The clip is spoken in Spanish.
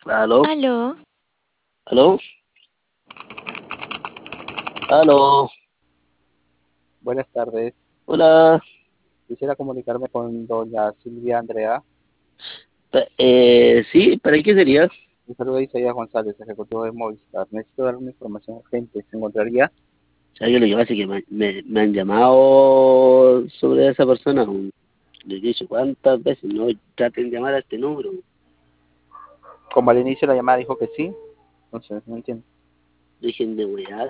¿Aló? Aló, ¿Aló? ¿Aló? Buenas tardes. Hola. Quisiera comunicarme con doña Silvia Andrea. Sí, ¿para qué sería? Un saludo a Isaías González, ejecutivo de Movistar. Necesito dar una información urgente. ¿Se encontraría? ¿Sabes lo que pasa? Es que me han llamado sobre esa persona. Les he dicho cuántas veces no traten de llamar a este número. Como al inicio de la llamada dijo que sí. Entonces, no entiendo. Dejen de wear.